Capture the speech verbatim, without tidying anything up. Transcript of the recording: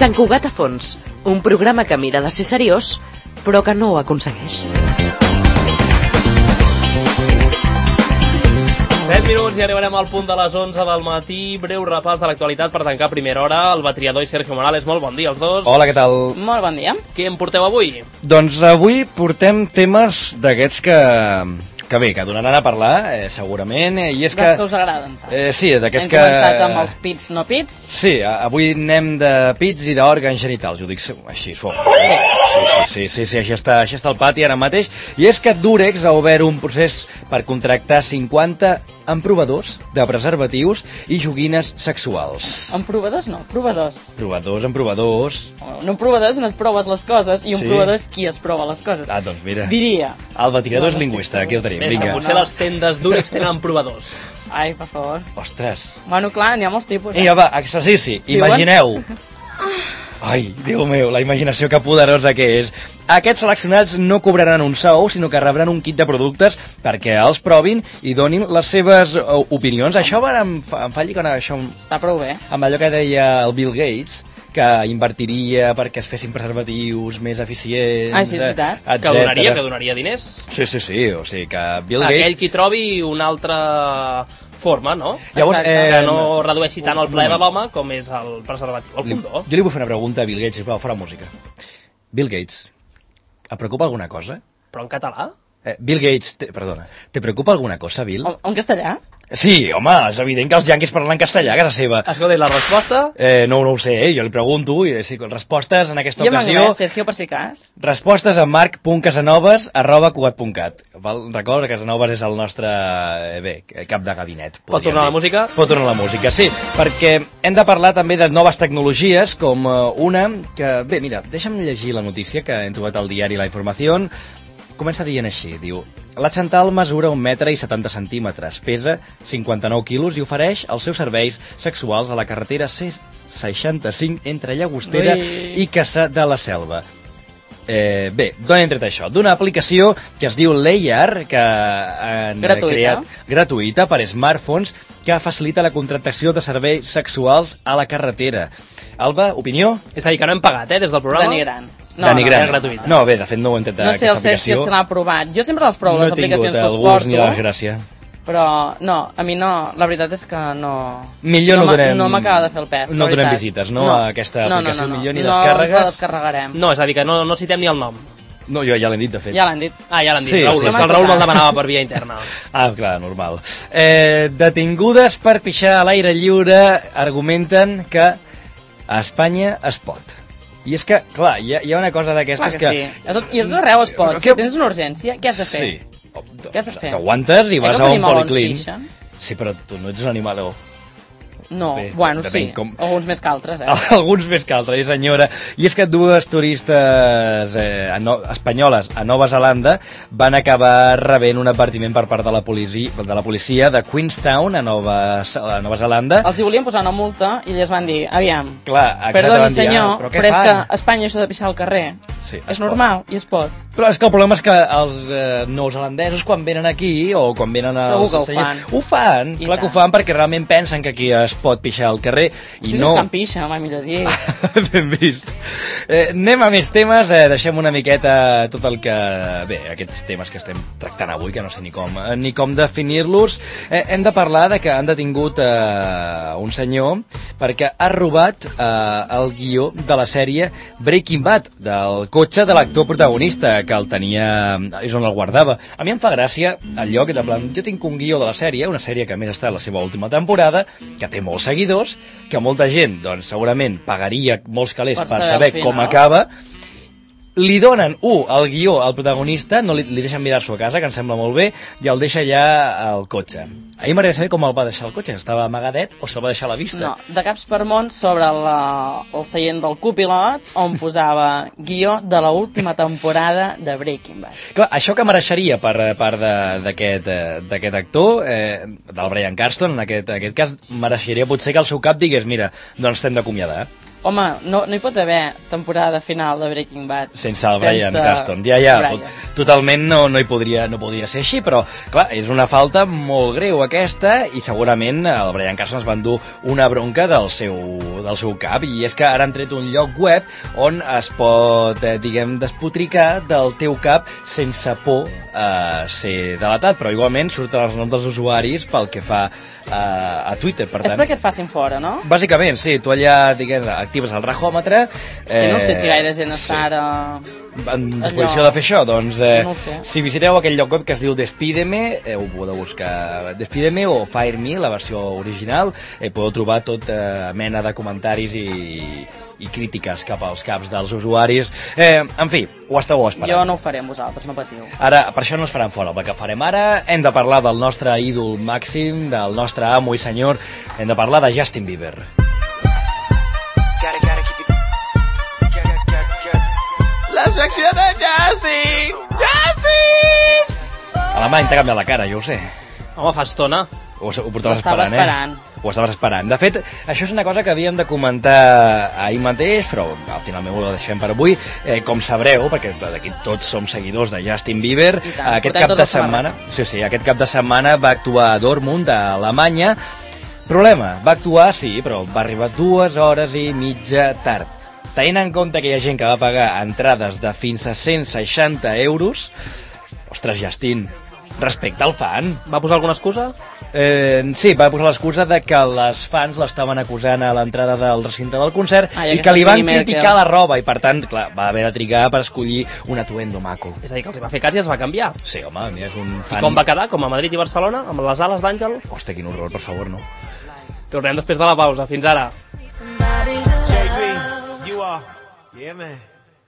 Sant Cugat a fons, un programa que mira de ser seriós, però que no ho aconsegueix. set minuts i arribarem al punt de les onze del matí. Breu repàs de l'actualitat per tancar primera hora. El batriador i Sergio Morales, molt bon dia els dos. Hola, què tal? Molt bon dia. Què em porteu avui? Doncs avui portem temes d'aquests que... que bé, que donaran a parlar, eh, segurament, eh, i és que... Dels que us agraden. Eh, sí, d'aquests Hem que... Hem començat amb els pits no pits. Sí, avui anem de pits i d'òrgans genitals, ho dic així, suau. Sí. Sí, sí, sí, sí, sí, això està, això està al pati ara mateix. I és que Durex ha obert un procés per contractar cinquanta emprovadors de preservatius i joguines sexuals. Emprovadors no, provadors. Provadors, emprovadors... No emprovadors on et proves les coses, i un Sí. provador és qui es prova les coses. Ah, doncs mira. Diria. El batirador és lingüista, aquí el tenim, Més que vinga. potser les tendes Durex tenen provadors. Ai, per favor. Ostres. Bueno, clar, n'hi ha molts tipus. Vinga, va, exercici, Diuen? imagineu. Ai, Déu meu, la imaginació que poderosa que és. Aquests seleccionats no cobraran un sou, sinó que rebran un kit de productes perquè els provin i donin les seves uh, opinions. Això va, em, fa, em falli quan això, Està prou bé. amb allò que deia el Bill Gates, que invertiria perquè es fessin preservatius més eficients, Ah, sí, és veritat. eh, Que donaria, etcètera. que donaria diners. Sí, sí, sí, o sigui que Bill Aquell Gates... qui trobi una altra forma, no? Llavors, Exacte. Que no redueixi tant el plaer de l'home com és el preservatiu, el Li, condó. jo li vull fer una pregunta a Bill Gates, sisplau, fora música. Bill Gates, et preocupa alguna cosa? Però en català? Eh, Bill Gates, te, perdona, te preocupa alguna cosa, Bill? O, en castellà? Sí, home, és evident que els yanquis parlen castellà a casa seva. Escolta, i la resposta? Eh, no, no ho sé, eh? Jo li pregunto, i sí, respostes en aquesta Jo ocasió... m'anglès, Sergio, per si cas. Respostes a marc punt casanovas arroba cugat punt cat. Recorda que Casanovas és el nostre, eh, bé, cap de gabinet. Pot podríem tornar dir. la música? Pot tornar la música, sí, perquè hem de parlar també de noves tecnologies, com eh, una que... Bé, mira, deixa'm llegir la notícia que hem trobat al diari La Información. Comença dient així, diu: la Chantal mesura un metre i setanta centímetres, pesa cinquanta-nou quilos i ofereix els seus serveis sexuals a la carretera C seixanta-cinc entre Llagostera Ui. i Cassà de la Selva. Eh, bé, d'on hem tret això? D'una aplicació que es diu Layar, que han Gratuïta. creat gratuïta per smartphones, que facilita la contractació de serveis sexuals a la carretera. Alba, opinió? És a dir, que no hem pagat, eh, des del programa. Denigrant. No, Denigrant. era gratuïta. No, bé, de fet no ho he entret No sé el aquesta Sergio aplicació. se l'ha provat. Jo sempre les provo, No les he tingut aplicacions que el us gust porto. ni la gràcia. Però, no, a mi no, la veritat és que no... Millor no m'ha- donem- No m'acaba de fer el pes, no la donem veritat. visites, no, a aquesta no, aplicació, no, no, no. millor ni no, descàrregues. No ens la descarregarem. No, és a dir, que no, no citem ni el nom. No, jo ja l'hem dit, de fet. Ja l'han dit. Ah, ja l'han dit, Sí, Raül. sí. És que el Raül me'l demanava per via interna. Ah, clar, normal. Eh, detingudes per pixar a l'aire lliure argumenten que a Espanya es pot. I és que, clar, hi ha, hi ha una cosa Clar d'aquestes que, que... sí. A tot, I a tot arreu es pot. Que- Si tens una urgència, què has de fer? Sí. Què has de fer? T'aguantes i Eh, vas que a els un animalons policlínic. pixen? Sí, però tu no ets un animaló. No, Bé, bueno, depèn sí. com- Alguns més que altres, eh? Alguns més que altres, senyora. I és que dues turistes eh, a no, espanyoles a Nova Zelanda van acabar rebent un advertiment per part de la policia de, la policia de Queenstown, a Nova, a Nova Zelanda. Els hi volien posar una multa i ells van dir, aviam, Clar, exacte, perdoni van dir, senyor, ah, però què però és fan? que a Espanya això de pixar al carrer Sí, és es pot. normal i es pot. Però és que el problema és que els eh, neozelandesos quan venen aquí o quan venen als Segur que ho castellers, fan. ho fan, I clar que ho tant. fan perquè realment pensen que aquí es pot pixar al carrer i Si no... és que en pixa, mai millor dir. Ben vist. Eh, anem a més temes, eh, deixem una miqueta tot el que... Bé, aquests temes que estem tractant avui, que no sé ni com, eh, ni com definir-los. Eh, hem de parlar de que han detingut eh, un senyor perquè ha robat eh, el guió de la sèrie Breaking Bad, del cotxe de l'actor protagonista, que el tenia... és on el guardava. A mi em fa gràcia el lloc de plan... Jo tinc un guió de la sèrie, una sèrie que a més està a la seva última temporada, que té molts seguidors, que molta gent, doncs, segurament pagaria molts calés per, Per per saber saber el com final. acaba. Li donen, un, el guió al protagonista, no li, li deixen mirar-s'ho a casa, que em sembla molt bé, i el deixa allà al cotxe. A mi m'agradaria saber com el va deixar al cotxe, estava amagadet o se'l va deixar a la vista. No, de caps per món sobre la, el seient del copilot on posava guió de la última temporada de Breaking Bad. Clar, això que mereixeria per part de- d'aquest eh, d'aquest actor, eh, del Bryan Cranston, en aquest, en aquest cas, mereixeria potser que el seu cap digués, mira, doncs t'hem d'acomiadar. Home, no, no hi pot haver temporada final de Breaking Bad sense el Bryan Cranston. Ja, ja, tot, totalment no, no hi podria, no podria ser així, però clar, és una falta molt greu aquesta i segurament el Bryan Cranston es va endur una bronca del seu, del seu cap, i és que ara han tret un lloc web on es pot, eh, diguem, despotricar del teu cap sense por a ser delatat, però igualment surten els noms dels usuaris pel que fa a, a Twitter, per tant... És perquè et facin fora, no? Bàsicament, sí, tu allà, diguem, actives el rajòmetre... Eh, sí, no sé si gaire gent està ara... en disposició allò... de fer això, doncs eh, no sé. Si visiteu aquell lloc web que es diu Despídeme, eh, ho podeu buscar Despídeme o Fire Me, la versió original, eh, podeu trobar tota mena de comentaris i, i crítiques cap als caps dels usuaris. Eh, en fi, ho esteu esperant. Jo no ho faré amb vosaltres, no patiu. Ara, per això no es faran fora. El que farem ara, hem de parlar del nostre ídol màxim, del nostre amo i senyor, hem de parlar de Justin Bieber. La secció de Justin! Justin! Alemany, t'ha canviat la cara, jo ho sé. Home, fa estona. Ho, ho portaves esperant, esperant, eh? Ho estaves esperant. De fet, això és una cosa que havíem de comentar ahir mateix, però al final ho deixem per avui. Eh, com sabreu, perquè d'aquí tots som seguidors de Justin Bieber, tant, aquest cap de setmana, sí, sí, aquest cap de setmana va actuar a Dortmund, a Alemanya. Problema, va actuar, sí, però va arribar dues hores i mitja tard. Tenint en compte que hi ha gent que va pagar entrades de fins a cent seixanta euros, ostres, Justin, respecte al fan. Va posar alguna excusa? Eh, sí, va posar l'excusa de que les fans l'estaven acusant a l'entrada del recinte del concert ah, i que li van criticar que... la roba, i per tant, clar, va haver de trigar per escollir un atuendo maco. És a dir, que els va fer cas i es va canviar. Sí, home, és un fan... I com va quedar? Com a Madrid i Barcelona? Amb les ales d'Àngel? Hòstia, quin horror, per favor, no. Tornem després de la pausa. Fins ara. J B, you are. Yeah, man.